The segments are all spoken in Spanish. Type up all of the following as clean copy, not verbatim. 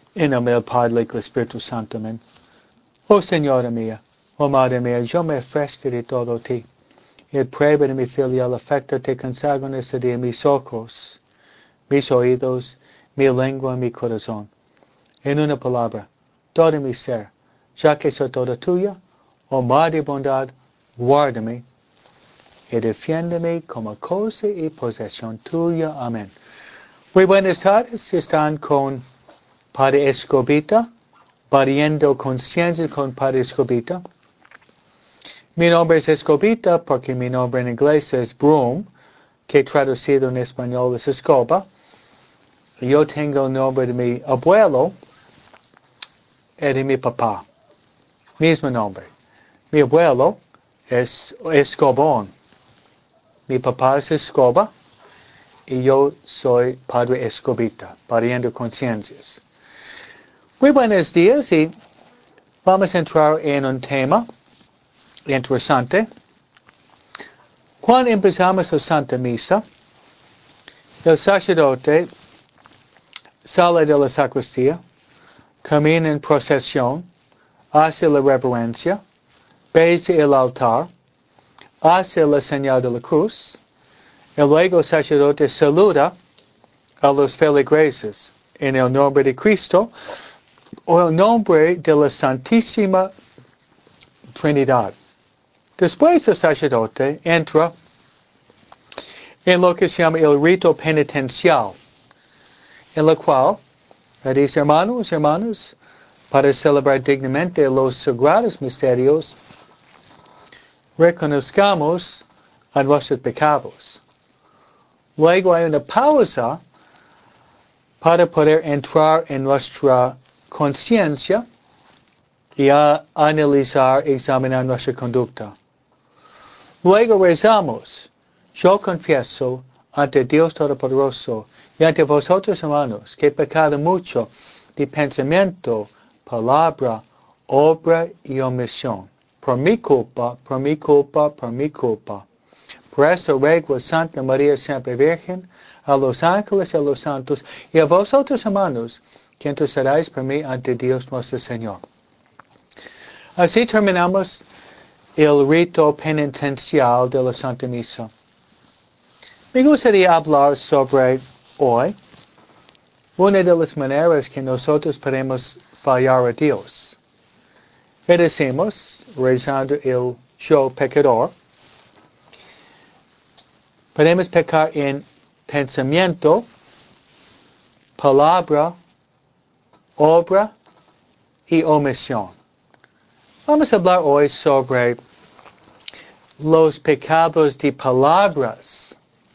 En nombre del Padre y del Espíritu Santo. Amén. Oh Señora mía, oh Madre mía, yo me ofrezco de todo ti. Y prueba de mi filial afecto te consagro en este día mis ojos, mis oídos, mi lengua y mi corazón. En una palabra, todo mi ser, ya que soy toda tuya, oh Madre de bondad, guárdame y defiéndeme como cosa y posesión tuya. Amén. Muy buenas tardes, están con Padre Escobita, pariendo conciencia con Padre Escobita. Mi nombre es Escobita porque mi nombre en inglés es Broom, que traducido en español es escoba. Yo tengo el nombre de mi abuelo y de mi papá. Mismo nombre. Mi abuelo es Escobón. Mi papá es Escoba y yo soy Padre Escobita, pariendo conciencias. Muy buenos días y vamos a entrar en un tema interesante. Cuando empezamos la Santa Misa, el sacerdote sale de la sacristía, camina en procesión, hace la reverencia, besa el altar, hace la señal de la cruz, y luego el sacerdote saluda a los feligreses en el nombre de Cristo o el nombre de la Santísima Trinidad. Después el sacerdote entra en lo que se llama el rito penitencial, en lo cual, dice hermanos, hermanas, para celebrar dignamente los sagrados misterios, reconozcamos a nuestros pecados. Luego hay una pausa para poder entrar en nuestra conciencia y a analizar, examinar nuestra conducta. Luego rezamos, yo confieso ante Dios Todopoderoso y ante vosotros hermanos que he pecado mucho de pensamiento, palabra, obra y omisión. Por mi culpa, por mi culpa, por mi culpa. Por eso ruego a Santa María siempre Virgen, a los ángeles y a los santos, y a vosotros hermanos, que intercedáis por mí ante Dios nuestro Señor. Así terminamos el rito penitencial de la Santa Misa. Me gustaría hablar sobre hoy una de las maneras que nosotros podemos fallar a Dios. Y decimos, rezando el yo pecador, podemos pecar en pensamiento, palabra, obra y omisión. Vamos a hablar hoy sobre los pecados de palabras,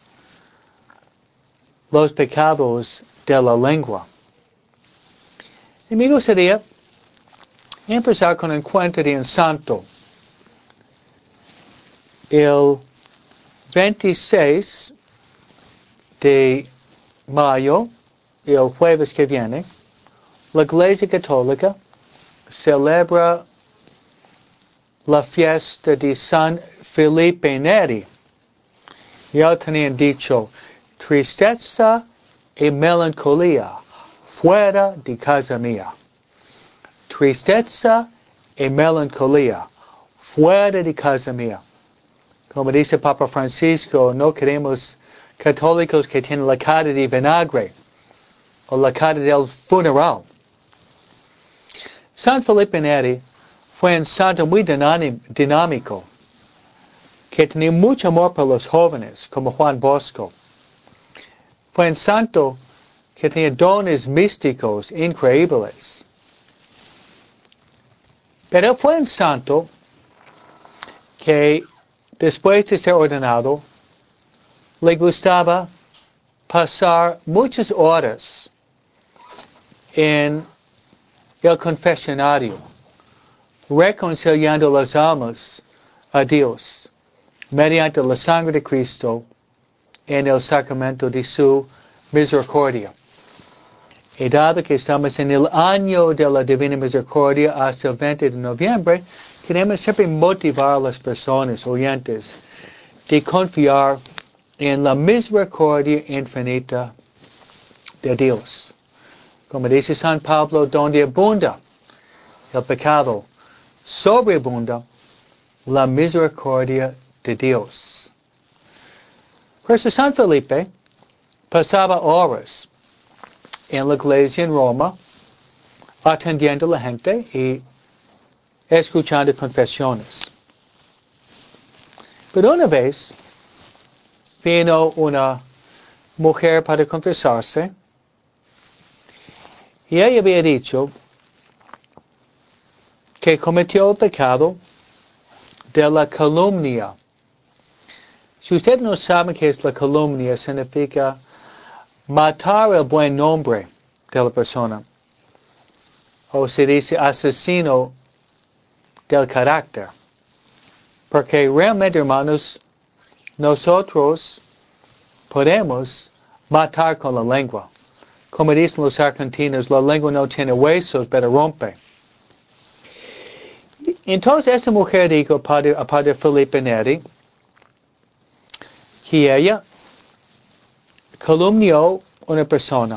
los pecados de la lengua. Y me gustaría empezar con un cuento de un santo. El 26 de mayo, el jueves que viene, la Iglesia Católica celebra la fiesta de San Felipe Neri. Ya tenían dicho, tristeza y melancolía fuera de casa mía. Tristeza y melancolía fuera de casa mía. Como dice Papa Francisco, no queremos católicos que tienen la cara de vinagre o la cara del funeral. San Felipe Neri fue un santo muy dinámico, que tenía mucho amor por los jóvenes, como Juan Bosco. Fue un santo que tenía dones místicos increíbles. Pero fue un santo que después de ser ordenado, le gustaba pasar muchas horas en el confesionario, reconciliando las almas a Dios mediante la sangre de Cristo en el sacramento de su misericordia. Y dado que estamos en el año de la Divina Misericordia hasta el 20 de noviembre, queremos siempre motivar a las personas oyentes de confiar en la misericordia infinita de Dios. Como dice San Pablo, donde abunda el pecado, sobreabunda la misericordia de Dios. Por eso San Felipe pasaba horas en la iglesia en Roma, atendiendo a la gente y escuchando confesiones. Pero una vez vino una mujer para confesarse y ella había dicho que cometió el pecado de la calumnia. Si usted no sabe qué es la calumnia, significa matar el buen nombre de la persona. O se dice asesino del carácter. Porque realmente, hermanos, nosotros podemos matar con la lengua. Como dicen los argentinos, la lengua no tiene huesos, pero rompe. Entonces esta mujer dijo a Padre Felipe Neri que ella calumnió a una persona.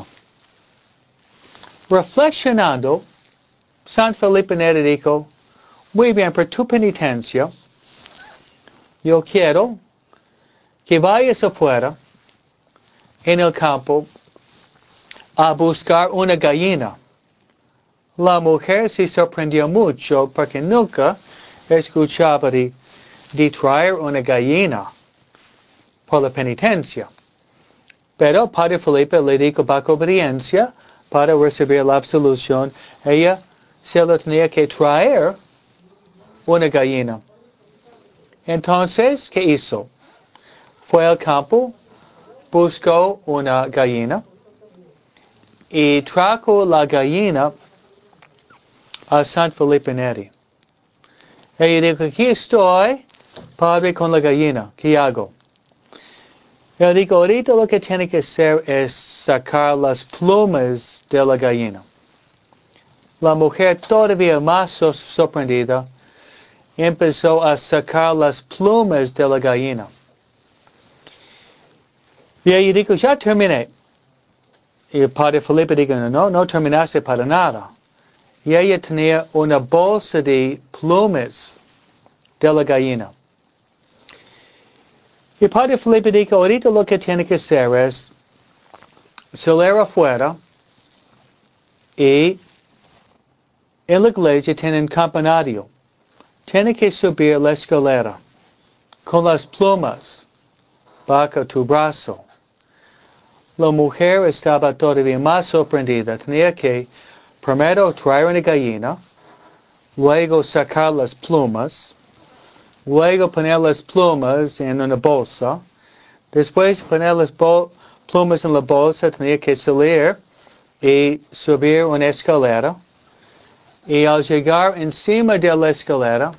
Reflexionando, San Felipe Neri dijo, muy bien, por tu penitencia, yo quiero que vayas afuera en el campo a buscar una gallina. La mujer se sorprendió mucho porque nunca escuchaba de traer una gallina por la penitencia. Pero Padre Felipe le dijo bajo obediencia, para recibir la absolución, ella se lo tenía que traer una gallina. Entonces, ¿qué hizo? Fue al campo, buscó una gallina y trajo la gallina a San Felipe Neri. Ella dijo, aquí estoy, Padre, con la gallina. ¿Qué hago? Él dijo, ahorita lo que tiene que hacer es sacar las plumas de la gallina. La mujer, todavía más sorprendida, empezó a sacar las plumas de la gallina. Y ella dijo, ya terminé. Y el Padre Felipe dijo, no terminaste para nada. Y ella tenía una bolsa de plumas de la gallina. Y Padre Felipe dijo, ahorita lo que tiene que hacer es salir afuera y en la iglesia tienen campanario. Tiene que subir la escalera con las plumas bajo tu brazo. La mujer estaba todavía más sorprendida. Tenía que primero traer una gallina, luego sacar las plumas, luego poner las plumas en una bolsa. Después de poner las plumas en la bolsa, tenía que salir y subir una escalera. Y al llegar encima de la escalera,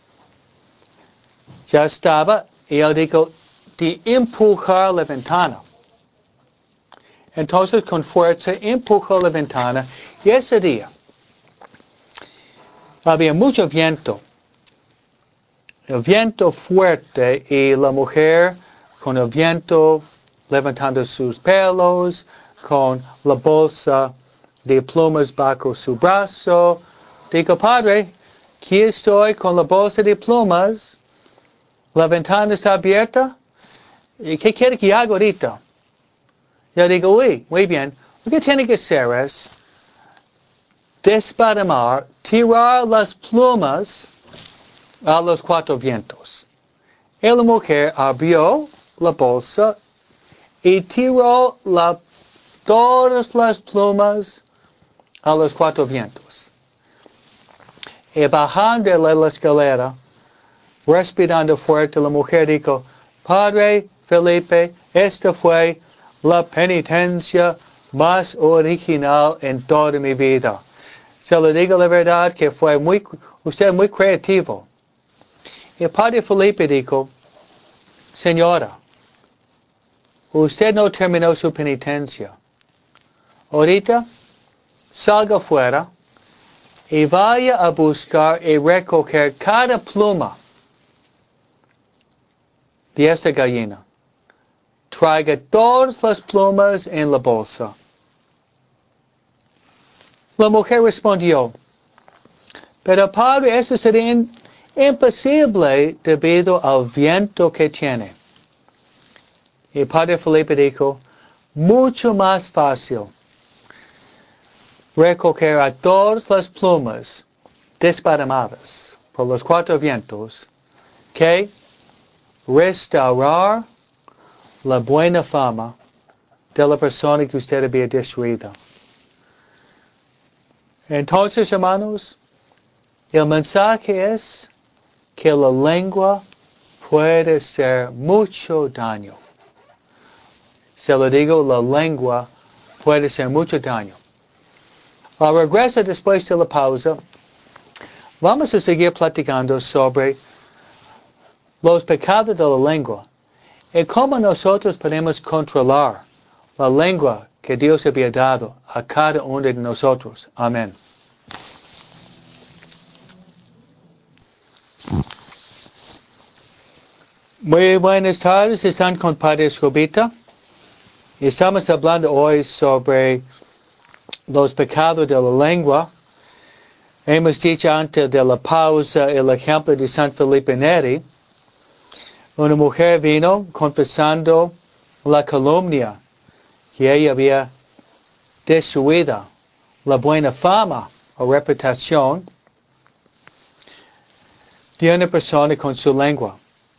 ya estaba, y él dijo, de empujar la ventana. Entonces con fuerza empujó la ventana y ese día había mucho viento. El viento fuerte y la mujer con el viento levantando sus pelos, con la bolsa de plumas bajo su brazo. Dijo, Padre, aquí estoy con la bolsa de plumas. La ventana está abierta. ¿Y qué quiere que haga ahorita? Yo digo, uy, muy bien. Lo que tiene que hacer es desparramar, tirar las plumas a los cuatro vientos. Y la mujer abrió la bolsa y tiró todas las plumas a los cuatro vientos. Y bajando de la escalera, respirando fuerte, la mujer dijo, Padre Felipe, esta fue la penitencia más original en toda mi vida. Se lo digo la verdad que fue usted muy creativo. Y el Padre Felipe dijo, Señora, usted no terminó su penitencia. Ahorita salga afuera y vaya a buscar y recoger cada pluma de esta gallina. Traiga todas las plumas en la bolsa. La mujer respondió, pero padre, eso sería imposible debido al viento que tiene. Y padre Felipe dijo, mucho más fácil recoger a todas las plumas desparramadas por los cuatro vientos que restaurar la buena fama de la persona que usted había destruido. Entonces, hermanos, el mensaje es que la lengua puede hacer mucho daño. Se lo digo, la lengua puede hacer mucho daño. Al regreso después de la pausa, vamos a seguir platicando sobre los pecados de la lengua y cómo nosotros podemos controlar la lengua que Dios había dado a cada uno de nosotros. Amén. Muy buenas tardes, están con Padre Escobita. Estamos hablando hoy sobre los pecados de la lengua. Hemos dicho antes de la pausa el ejemplo de San Felipe Neri. Una mujer vino confesando la calumnia que ella había destruido, la buena fama o reputación de una persona con su lengua.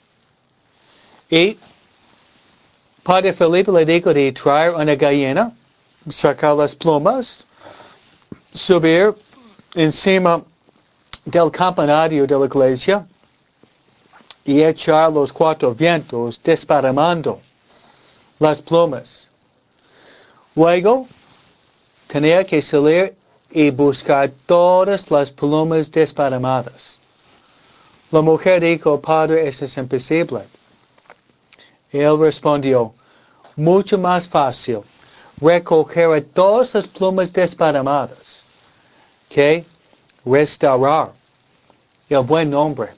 Y Padre Felipe le dijo de traer una gallina, sacar las plumas, subir encima del campanario de la iglesia y echar los cuatro vientos desparramando las plumas. Luego tenía que salir y buscar todas las plumas desparramadas. La mujer dijo, Padre, eso es imposible. Y él respondió, mucho más fácil recoger todas las plumas desparramadas que restaurar el buen nombre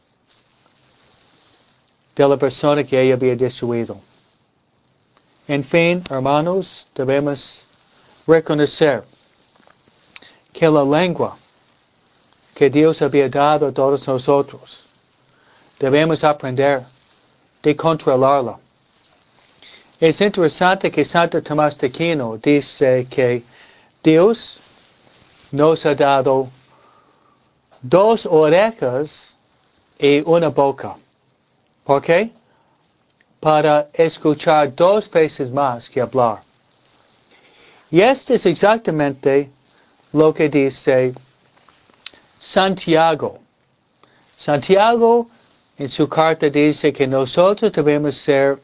de la persona que ella había destruido. En fin, hermanos, debemos reconocer que la lengua que Dios había dado a todos nosotros, debemos aprender de controlarla. Es interesante que Santo Tomás de Aquino dice que Dios nos ha dado dos orejas y una boca. ¿Por qué? Para escuchar dos veces más que hablar. Y esto es exactamente lo que dice Santiago. Santiago en su carta dice que nosotros debemos ser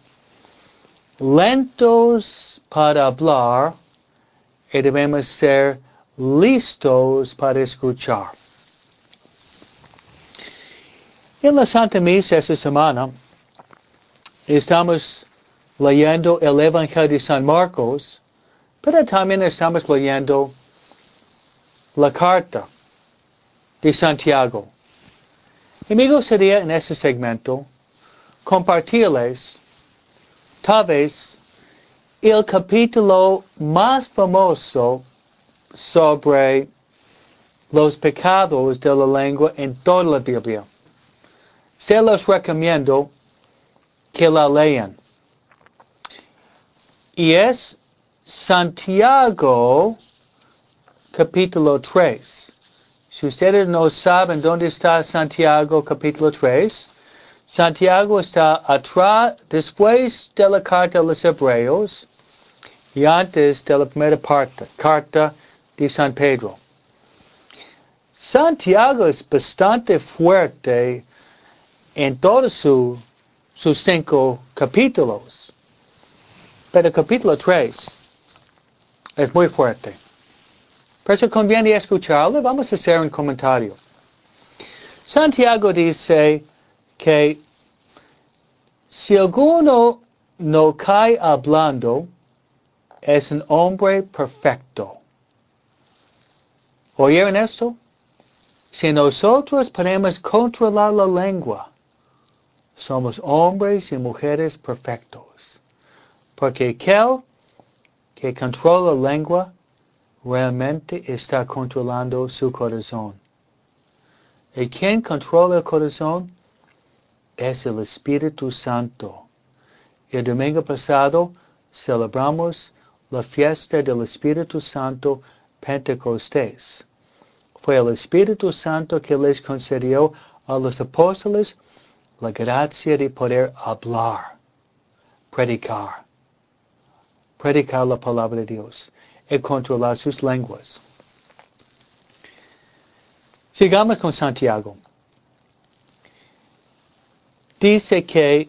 lentos para hablar y debemos ser listos para escuchar. En la Santa Misa esta semana estamos leyendo el Evangelio de San Marcos, pero también estamos leyendo la carta de Santiago. Y me gustaría en este segmento compartirles tal vez el capítulo más famoso sobre los pecados de la lengua en toda la Biblia. Se los recomiendo que la lean. Y es Santiago capítulo 3. Si ustedes no saben dónde está Santiago capítulo 3, Santiago está atrás, después de la carta a los Hebreos y antes de la primera parte, carta de San Pedro. Santiago es bastante fuerte en todos sus 5 capítulos, pero el capítulo 3 es muy fuerte. Por eso conviene escucharlo. Vamos a hacer un comentario. Santiago dice que si alguno no cae hablando, es un hombre perfecto. ¿Oyeron esto? Si nosotros podemos controlar la lengua, somos hombres y mujeres perfectos. Porque aquel que controla la lengua realmente está controlando su corazón. ¿Y quién controla el corazón? Es el Espíritu Santo. El domingo pasado celebramos la fiesta del Espíritu Santo Pentecostés. Fue el Espíritu Santo que les concedió a los apóstoles la gracia de poder hablar, predicar la palabra de Dios y controlar sus lenguas. Sigamos con Santiago. Dice que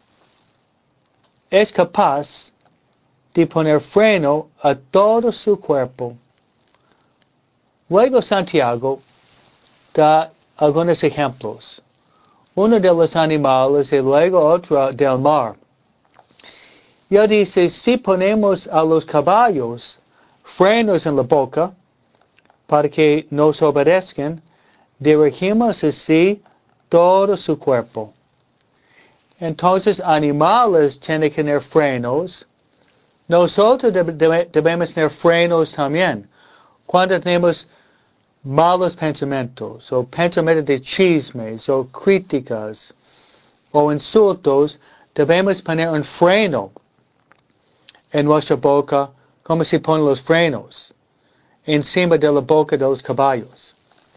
es capaz de poner freno a todo su cuerpo. Luego Santiago da algunos ejemplos. Uno de los animales y luego otro del mar. Y él dice, si ponemos a los caballos frenos en la boca para que nos obedezcan, dirigimos así todo su cuerpo. Entonces, animales tienen que tener frenos. Nosotros debemos tener frenos también. Cuando tenemos malos pensamientos, o pensamientos de chismes, o críticas, o insultos, debemos poner un freno en nuestra boca, como se ponen los frenos encima de la boca de los caballos.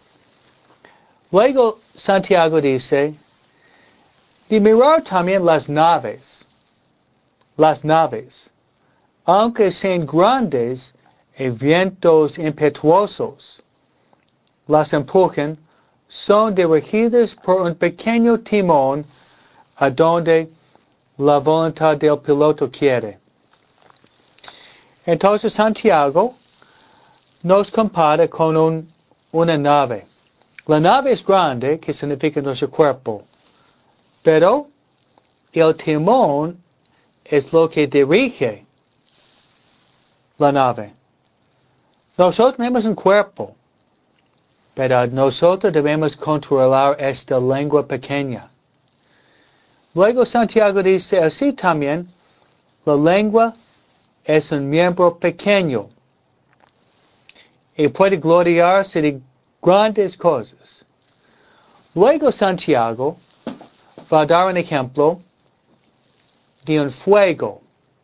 Luego Santiago dice, de mirar también las naves, aunque sean grandes y vientos impetuosos las empujan, son dirigidas por un pequeño timón a donde la voluntad del piloto quiere. Entonces Santiago nos compara con una nave. La nave es grande, que significa nuestro cuerpo, pero el timón es lo que dirige la nave. Nosotros tenemos un cuerpo, pero nosotros debemos controlar esta lengua pequeña. Luego Santiago dice, así también, la lengua es un miembro pequeño y puede gloriarse de grandes cosas. Luego Santiago va a dar un ejemplo de un fuego.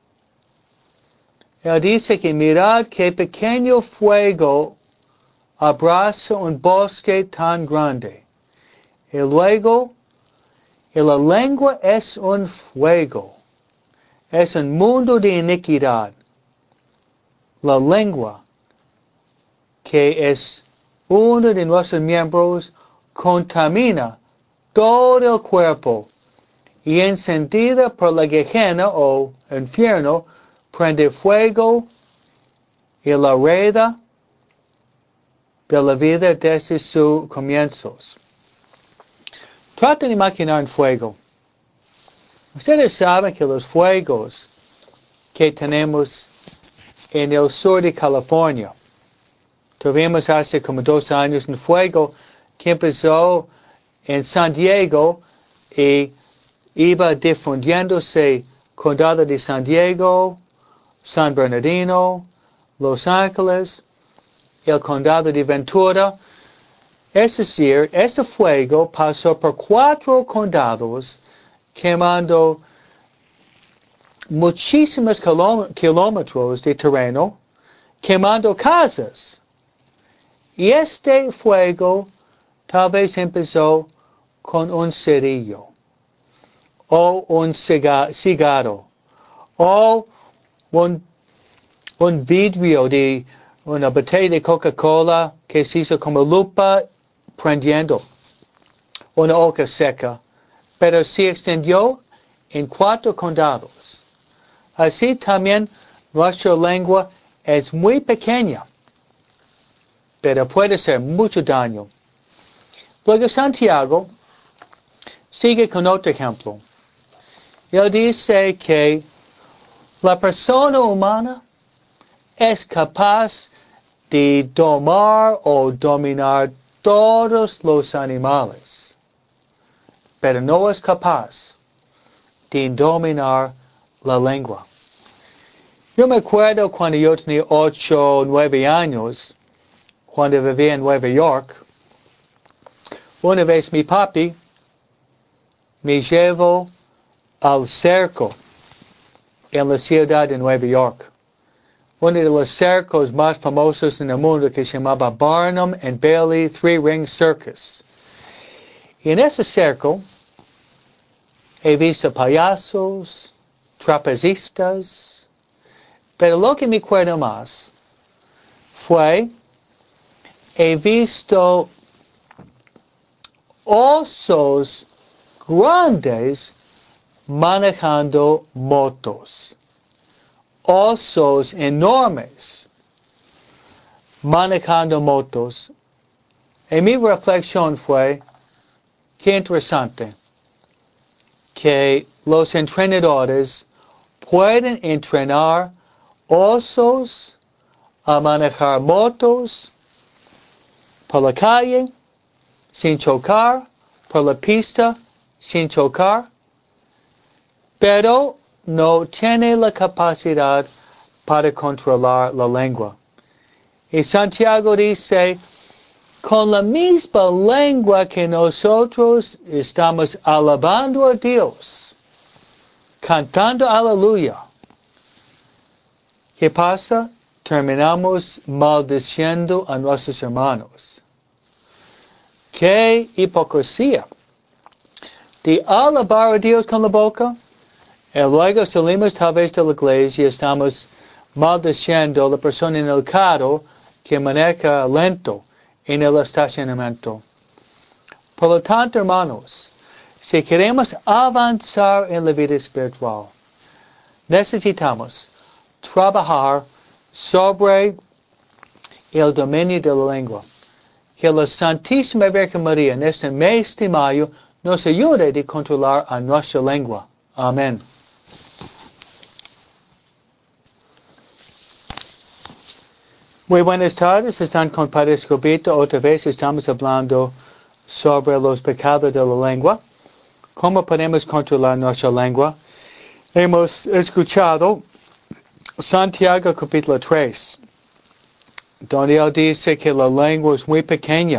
Él dice que mirad qué pequeño fuego abraza un bosque tan grande. Y luego, la lengua es un fuego. Es un mundo de iniquidad. La lengua, que es uno de nuestros miembros, contamina todo el cuerpo y encendida por la Gehenna o infierno, prende fuego y la hereda de la vida desde sus comienzos. Traten de imaginar un fuego. Ustedes saben que los fuegos que tenemos en el sur de California, tuvimos hace como 2 años un fuego que empezó en San Diego y iba difundiéndose condado de San Diego, San Bernardino, Los Ángeles, el condado de Ventura. Es decir, este fuego pasó por 4 condados, quemando muchísimos kilómetros de terreno, quemando casas. Y este fuego tal vez empezó con un cerillo, o un cigarro, o un vidrio de una botella de Coca-Cola que se hizo como lupa prendiendo, una hoja seca, pero se extendió en 4 condados. Así también nuestra lengua es muy pequeña, pero puede hacer mucho daño. Luego Santiago sigue con otro ejemplo. Él dice que la persona humana es capaz de domar o dominar todos los animales, pero no es capaz de dominar la lengua. Yo me acuerdo cuando yo tenía 8 o 9 años, cuando vivía en Nueva York, una vez mi papi me llevó al cerco en la ciudad de Nueva York. Uno de los cercos más famosos en el mundo que se llamaba Barnum and Bailey Three Ring Circus. Y en ese cerco he visto payasos, trapecistas, pero lo que me acuerdo más fue he visto osos grandes manejando motos. Osos enormes manejando motos. Y mi reflexión fue, qué interesante, que los entrenadores pueden entrenar osos a manejar motos por la calle sin chocar, por la pista sin chocar, pero no tiene la capacidad para controlar la lengua. Y Santiago dice, con la misma lengua que nosotros estamos alabando a Dios, cantando aleluya, ¿qué pasa? Terminamos maldiciendo a nuestros hermanos. ¡Qué hipocresía! De alabar a Dios con la boca, y luego salimos tal vez de la iglesia y estamos maldiciendo a la persona en el carro que maneja lento en el estacionamiento. Por lo tanto, hermanos, si queremos avanzar en la vida espiritual, necesitamos trabajar sobre el dominio de la lengua. Que la Santísima Virgen María en este mes de mayo nos ayude a controlar a nuestra lengua. Amén. Muy buenas tardes, están con Padre Escobito. Otra vez estamos hablando sobre los pecados de la lengua. ¿Cómo podemos controlar nuestra lengua? Hemos escuchado Santiago capítulo 3, donde él dice que la lengua es muy pequeña,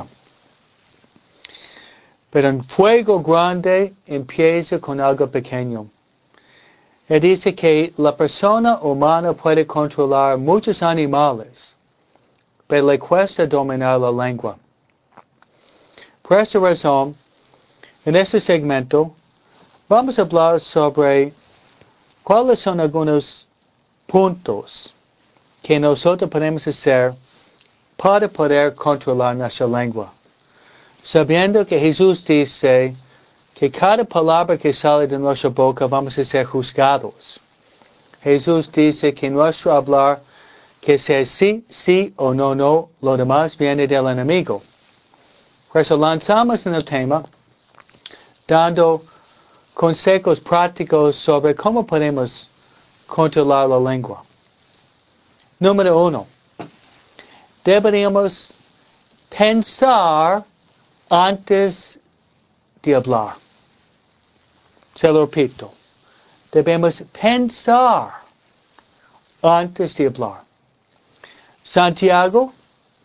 pero un fuego grande empieza con algo pequeño. Él dice que la persona humana puede controlar muchos animales, pero le cuesta dominar la lengua. Por esta razón, en este segmento, vamos a hablar sobre cuáles son algunos puntos que nosotros podemos hacer para poder controlar nuestra lengua. Sabiendo que Jesús dice que cada palabra que sale de nuestra boca vamos a ser juzgados. Jesús dice que nuestro hablar, que sea sí, sí o no, no, lo demás viene del enemigo. Por eso lanzamos en el tema, dando consejos prácticos sobre cómo podemos controlar la lengua. Número 1. Deberíamos pensar antes de hablar. Se lo repito. Debemos pensar antes de hablar. Santiago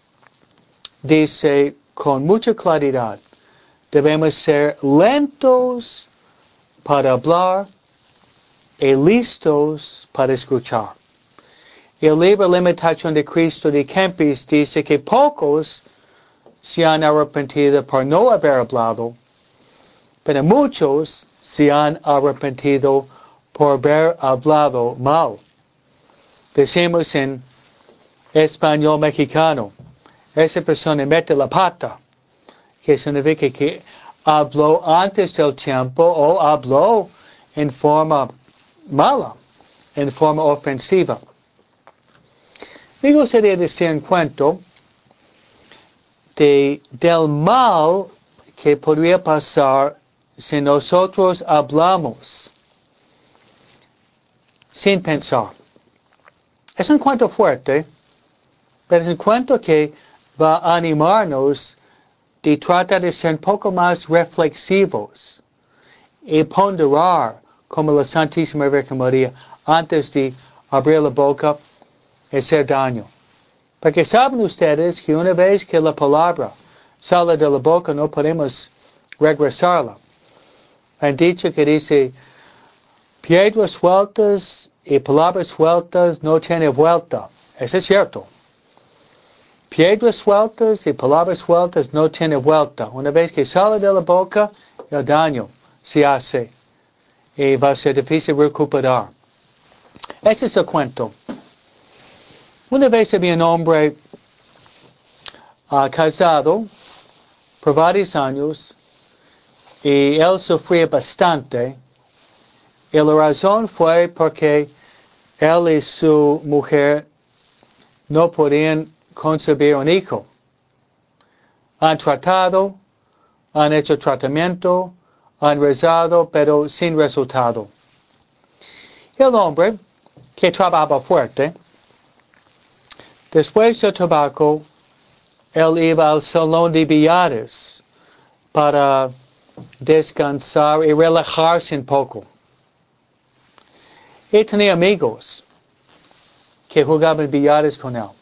dice con mucha claridad, debemos ser lentos para hablar y listos para escuchar. El libro La Imitación de Cristo de Kempis dice que pocos se han arrepentido por no haber hablado, pero muchos se han arrepentido por haber hablado mal. Decimos en español mexicano, esa persona mete la pata, que significa que habló antes del tiempo o habló en forma mala, en forma ofensiva. Me gustaría decir un cuento del mal que podría pasar si nosotros hablamos sin pensar. Es un cuento fuerte, pero es un cuento que va a animarnos de tratar de ser un poco más reflexivos y ponderar como la Santísima Virgen María antes de abrir la boca y hacer daño. Porque saben ustedes que una vez que la palabra sale de la boca no podemos regresarla. Han dicho que dice, piedras sueltas y palabras sueltas no tienen vuelta. Eso es cierto. Piedras sueltas y palabras sueltas no tienen vuelta. Una vez que sale de la boca, el daño se hace y va a ser difícil recuperar. Ese es el cuento. Una vez había un hombre casado por varios años y él sufría bastante. Y la razón fue porque él y su mujer no podían concebir un hijo. Han tratado, han hecho tratamiento, han rezado, pero sin resultado. El hombre, que trabajaba fuerte, después del trabajo, él iba al salón de billares para descansar y relajarse un poco. Y tenía amigos que jugaban billares con él.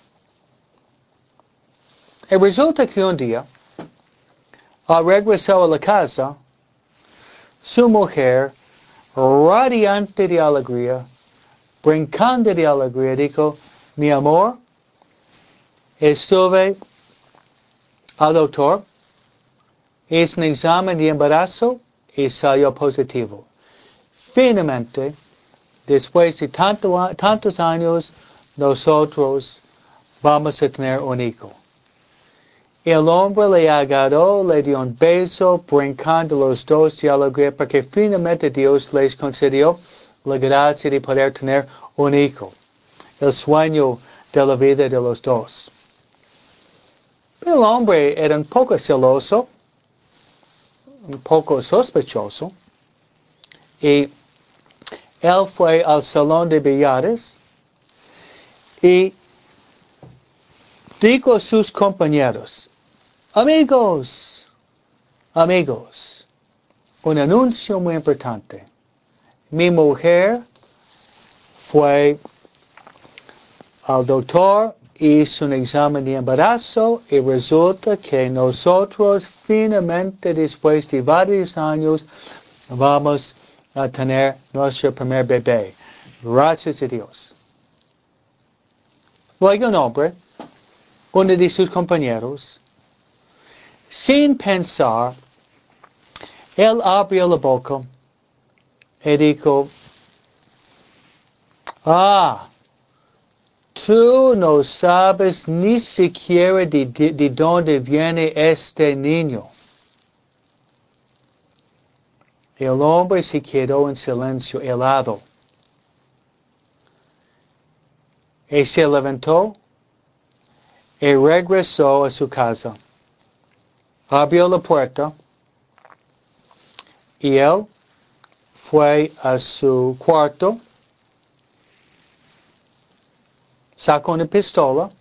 Y resulta que un día, al regresar a la casa, su mujer, radiante de alegría, brincando de alegría, dijo, mi amor, estuve al doctor, hice un examen de embarazo y salió positivo. Finalmente, después de tantos años, nosotros vamos a tener un hijo. El hombre le agarró, le dio un beso, brincando los dos de alegría, porque finalmente Dios les concedió la gracia de poder tener un hijo. El sueño de la vida de los dos. Pero el hombre era un poco celoso, un poco sospechoso, y él fue al salón de billares y dijo a sus compañeros, amigos, un anuncio muy importante. Mi mujer fue al doctor, hizo un examen de embarazo y resulta que nosotros finalmente, después de varios años, vamos a tener nuestro primer bebé. Gracias a Dios. Luego un hombre, uno de sus compañeros, sin pensar, él abrió la boca y dijo, tú no sabes ni siquiera de dónde viene este niño. El hombre se quedó en silencio helado. Y se levantó y regresó a su casa. Abrió la puerta y él fue a su cuarto, sacó una pistola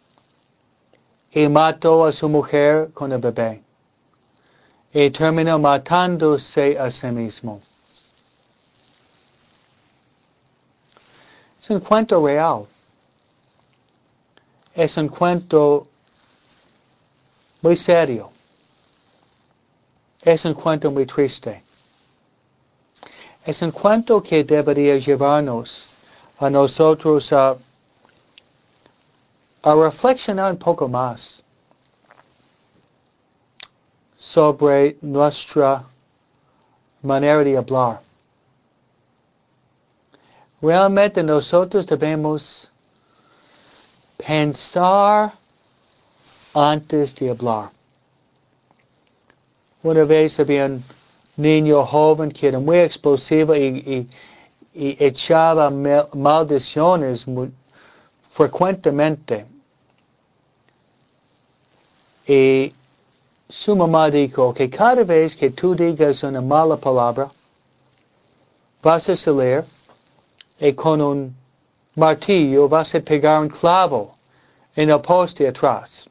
y mató a su mujer con el bebé. Y terminó matándose a sí mismo. Es un cuento real. Es un cuento muy serio. Es un cuento muy triste. Es un cuento que debería llevarnos a nosotros a reflexionar un poco más sobre nuestra manera de hablar. Realmente nosotros debemos pensar antes de hablar. Una vez había un niño joven que era muy explosivo y echaba maldiciones frecuentemente. Y su mamá dijo que cada vez que tú digas una mala palabra, vas a salir y con un martillo vas a pegar un clavo en el poste atrás.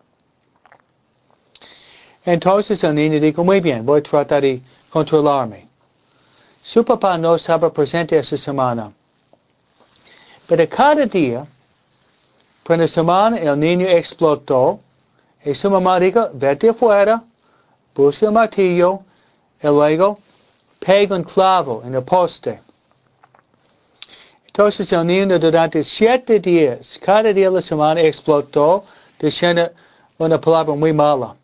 Entonces el niño dijo, muy bien, voy a tratar de controlarme. Su papá no estaba presente esa semana. Pero cada día, por una semana, el niño explotó y su mamá dijo, vete afuera, busca un martillo y luego pega un clavo en el poste. Entonces el niño durante 7 días, cada día de la semana explotó diciendo una palabra muy mala.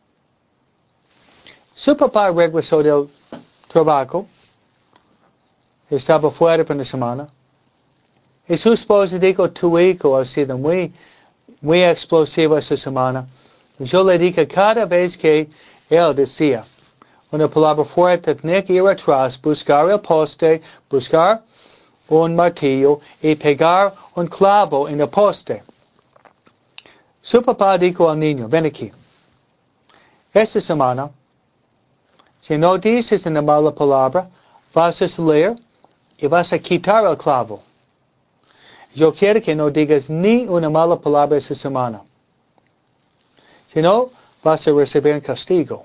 Su papá regresó del trabajo, estaba fuera por una semana, y su esposa dijo, tu hijo ha sido muy explosivo esta semana. Yo le dije cada vez que él decía una palabra fuerte, tenía que ir atrás, buscar el poste, buscar un martillo y pegar un clavo en el poste. Su papá dijo al niño, ven aquí. Esta semana, si no dices una mala palabra, vas a salir y vas a quitar el clavo. Yo quiero que no digas ni una mala palabra esta semana. Si no, vas a recibir un castigo.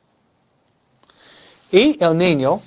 Y el niño,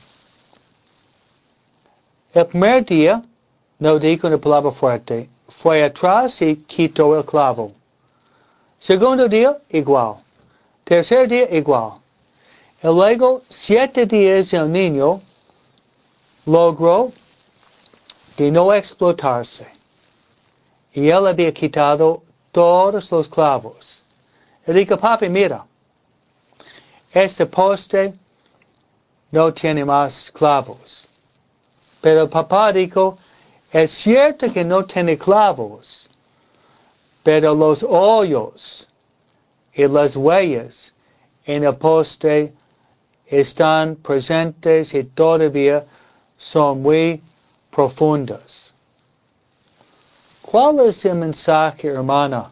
el primer día, no dijo una palabra fuerte. Fue atrás y quitó el clavo. Segundo día, igual. Tercer día, igual. Y luego, 7 días, el niño logró de no explotarse. Y él había quitado todos los clavos. Y dijo, papi, mira, este poste no tiene más clavos. Pero el papá dijo, es cierto que no tiene clavos, pero los hoyos y las huellas en el poste están presentes y todavía son muy profundas. ¿Cuál es el mensaje, hermano,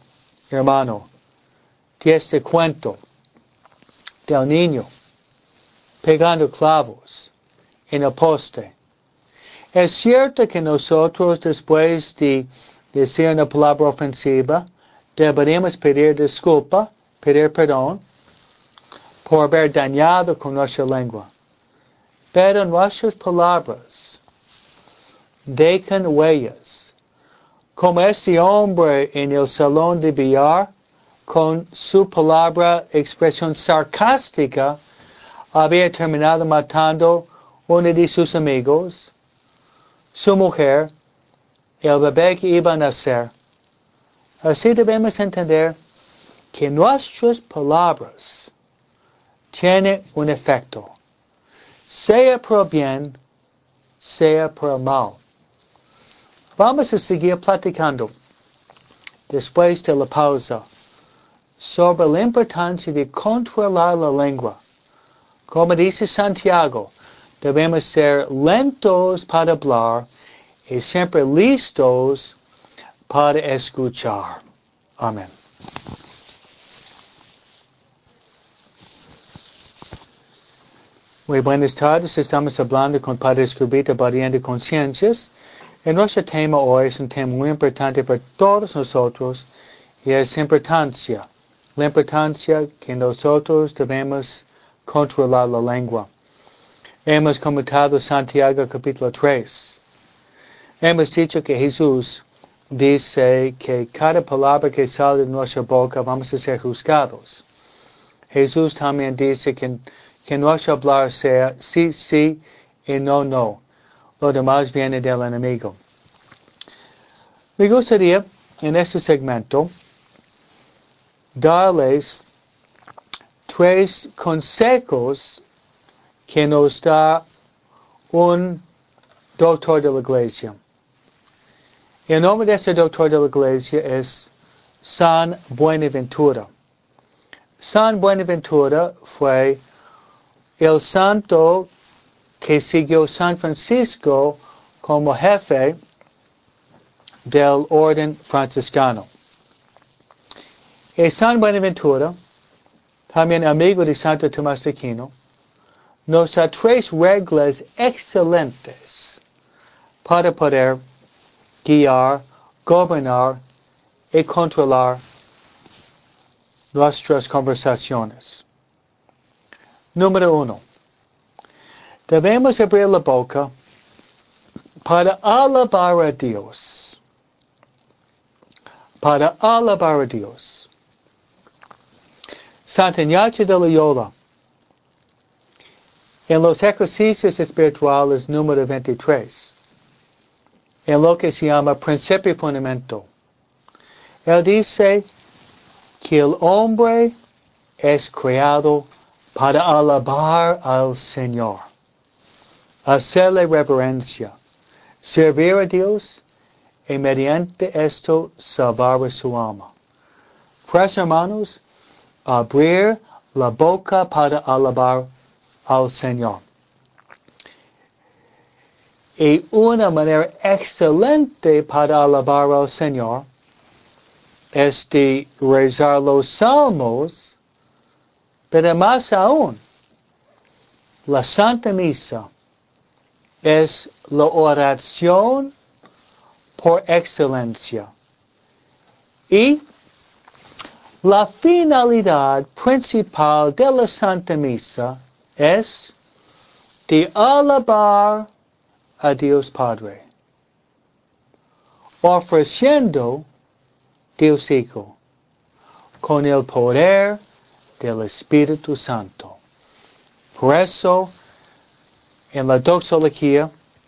de este cuento del niño pegando clavos en el poste? Es cierto que nosotros, después de decir una palabra ofensiva, deberíamos pedir disculpa, pedir perdón, por haber dañado con nuestra lengua. Pero nuestras palabras dejan huellas, como este hombre en el salón de billar, con su palabra, expresión sarcástica, había terminado matando uno de sus amigos, su mujer, el bebé que iba a nacer. Así debemos entender que nuestras palabras tienen un efecto, sea por el bien, sea por el mal. Vamos a seguir platicando después de la pausa sobre la importancia de controlar la lengua. Como dice Santiago, debemos ser lentos para hablar y siempre listos para escuchar. Amén. Muy buenas tardes, estamos hablando con Padre Escobita, variando conciencias. Y nuestro tema hoy es un tema muy importante para todos nosotros y es la importancia que nosotros debemos controlar la lengua. Hemos comentado Santiago capítulo 3. Hemos dicho que Jesús dice que cada palabra que sale de nuestra boca vamos a ser juzgados. Jesús también dice que nuestro hablar sea sí, sí y no, no. Lo demás viene del enemigo. Me gustaría, en este segmento, darles 3 consejos que nos da un doctor de la iglesia. El nombre de ese doctor de la iglesia es San Buenaventura. San Buenaventura fue el santo que siguió San Francisco como jefe del orden franciscano. Y San Buenaventura, también amigo de Santo Tomás de Aquino, nos da 3 reglas excelentes para poder guiar, gobernar y controlar nuestras conversaciones. Número 1. Debemos abrir la boca para alabar a Dios. para alabar a Dios. Santa Ignacio de Loyola, en los ejercicios espirituales número 23, en lo que se llama principio y fundamento, él dice que el hombre es creado para alabar al Señor, hacerle reverencia, servir a Dios y mediante esto salvar a su alma. Pues, hermanos, abrir la boca para alabar al Señor. Y una manera excelente para alabar al Señor es de rezar los salmos, pero más aún, la Santa Misa es la oración por excelencia. Y la finalidad principal de la Santa Misa es de alabar a Dios Padre, ofreciendo Dios Hijo con el poder del Espíritu Santo. Por eso, en la doxología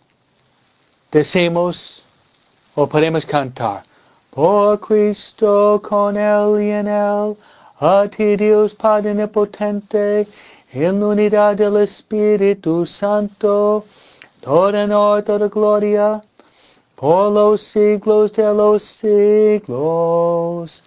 decimos o podemos cantar: por Cristo, con Él y en Él, a ti Dios Padre Omnipotente, en la unidad del Espíritu Santo, toda honor, toda gloria, por los siglos de los siglos.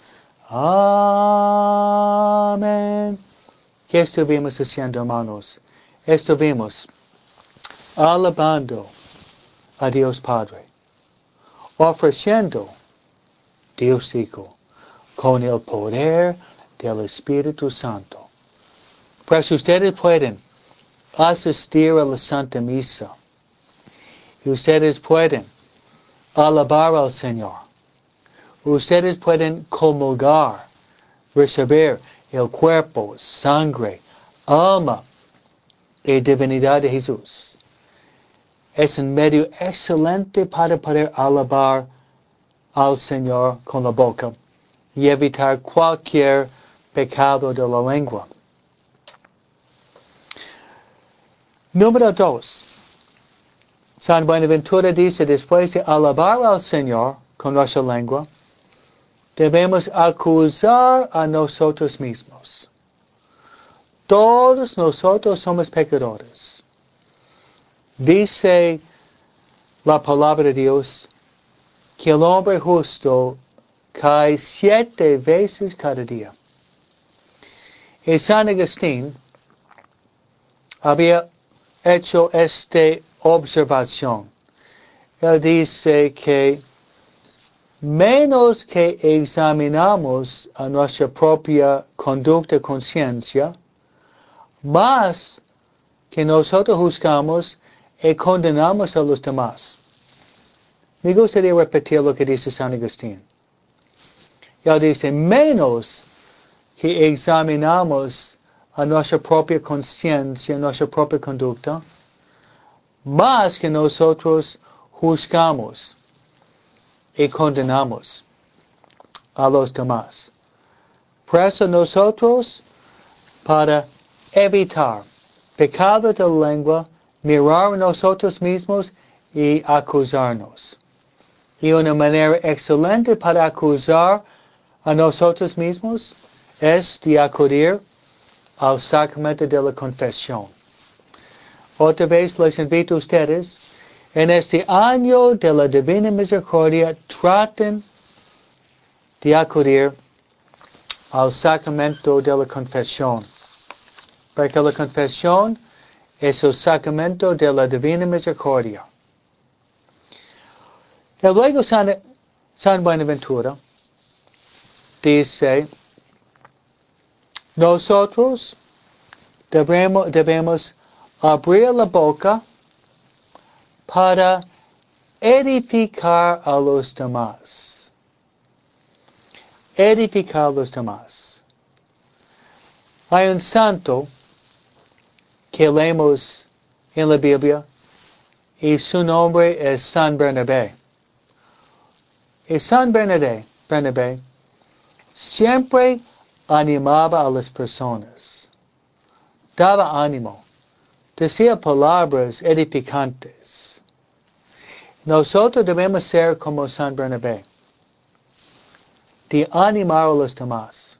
Amén. ¿Qué estuvimos haciendo, hermanos? Estuvimos alabando a Dios Padre, ofreciendo Dios Hijo con el poder del Espíritu Santo. Pues ustedes pueden asistir a la Santa Misa y ustedes pueden alabar al Señor. Ustedes pueden comulgar, recibir el cuerpo, sangre, alma y divinidad de Jesús. Es un medio excelente para poder alabar al Señor con la boca y evitar cualquier pecado de la lengua. Número 2. San Buenaventura dice, después de alabar al Señor con nuestra lengua, debemos acusar a nosotros mismos. Todos nosotros somos pecadores. Dice la palabra de Dios que el hombre justo cae 7 veces cada día. Y San Agustín había hecho esta observación. Él dice que menos que examinamos a nuestra propia conducta, conciencia, más que nosotros juzgamos y condenamos a los demás. Me gustaría repetir lo que dice San Agustín. Él dice, menos que examinamos a nuestra propia conciencia, nuestra propia conducta, más que nosotros juzgamos y condenamos a los demás. Por eso nosotros, para evitar pecado de la lengua, mirar a nosotros mismos y acusarnos. Y una manera excelente para acusar a nosotros mismos es de acudir al sacramento de la confesión. Otra vez les invito a ustedes, en este año de la Divina Misericordia, traten de acudir al sacramento de la confesión. Porque la confesión es el sacramento de la Divina Misericordia. Y luego San Buenaventura dice, nosotros debemos abrir la boca para edificar a los demás. Edificar a los demás. Hay un santo que leemos en la Biblia y su nombre es San Bernabé. Y San Bernabé Bernabé siempre animaba a las personas, daba ánimo, decía palabras edificantes. Nosotros debemos ser como San Bernabé, de animar a los demás.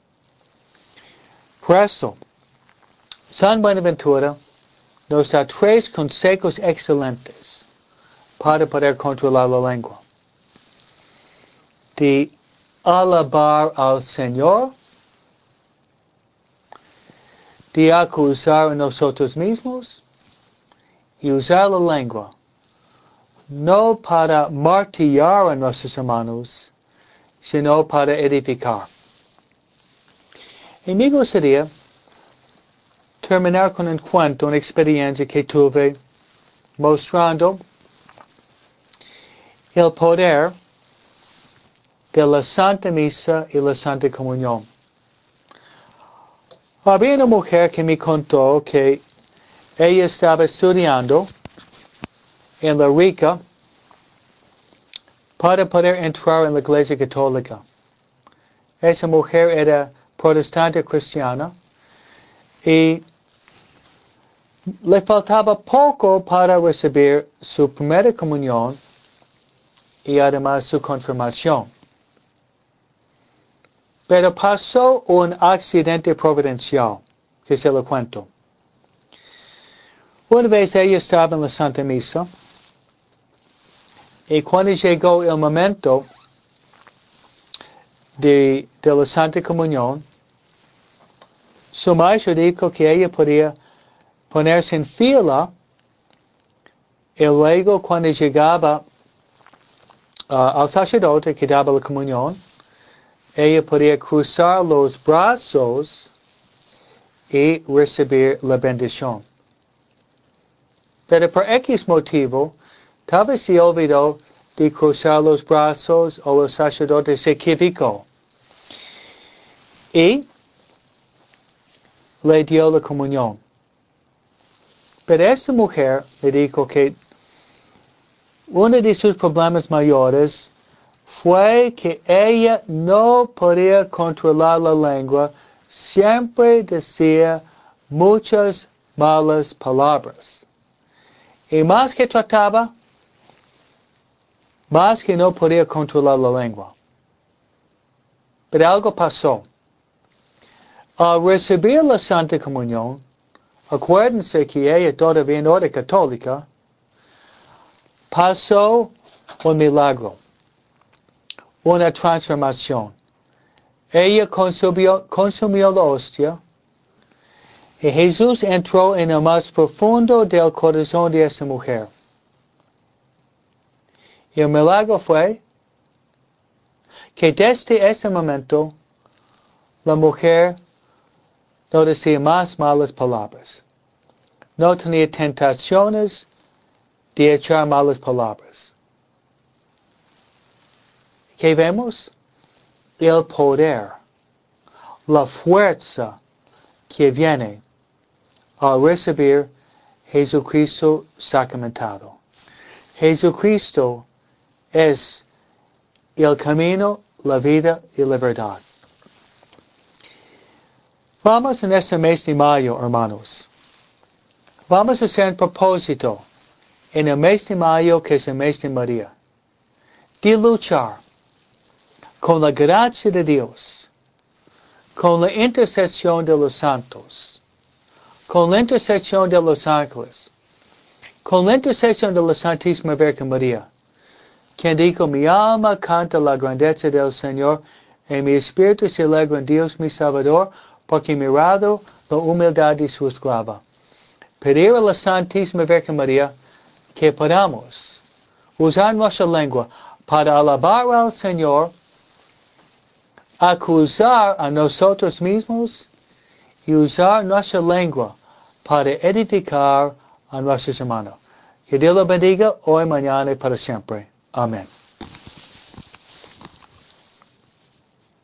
Por eso, San Buenaventura nos da 3 consejos excelentes para poder controlar la lengua. De alabar al Señor, de acusar a nosotros mismos y usar la lengua no para martillar a nuestros hermanos, sino para edificar. Y me gustaría terminar con un cuento, una experiencia que tuve mostrando el poder de la Santa Misa y la Santa Comunión. Había una mujer que me contó que ella estaba estudiando en la Rica para poder entrar en la Iglesia Católica. Esa mujer era protestante cristiana y le faltaba poco para recibir su primera comunión y además su confirmación. Pero pasó un accidente providencial, que se lo cuento. Una vez ella estaba en la Santa Misa y cuando llegó el momento de la Santa Comunión, su maestro dijo que ella podía ponerse en fila y luego cuando llegaba al sacerdote que daba la comunión, ella podía cruzar los brazos y recibir la bendición. Pero por X motivo, tal vez se olvidó de cruzar los brazos o el sacerdote se equivocó y le dio la comunión. Pero esta mujer le dijo que uno de sus problemas mayores fue que ella no podía controlar la lengua, siempre decía muchas malas palabras. Y más que trataba, más que no podía controlar la lengua. Pero algo pasó. Al recibir la Santa Comunión, acuérdense que ella todavía no era católica, pasó un milagro, una transformación. Ella consumió la hostia y Jesús entró en el más profundo del corazón de esa mujer. Y el milagro fue que desde ese momento la mujer no decía más malas palabras. No tenía tentaciones de echar malas palabras. ¿Qué vemos? El poder, la fuerza que viene al recibir Jesucristo sacramentado. Jesucristo es el camino, la vida y la verdad. Vamos en este mes de mayo, hermanos. Vamos a hacer un propósito en el mes de mayo, que es el mes de María, de luchar con la gracia de Dios, con la intercesión de los santos, con la intercesión de los ángeles, con la intercesión de la Santísima Virgen María, quien dijo, mi alma canta la grandeza del Señor, y mi espíritu se alegra en Dios mi Salvador, porque ha mirado la humildad de su esclava. Pedir a la Santísima Virgen María que podamos usar nuestra lengua para alabar al Señor, acusar a nosotros mismos y usar nuestra lengua para edificar a nuestros hermanos. Que Dios los bendiga hoy, mañana y para siempre. Amén.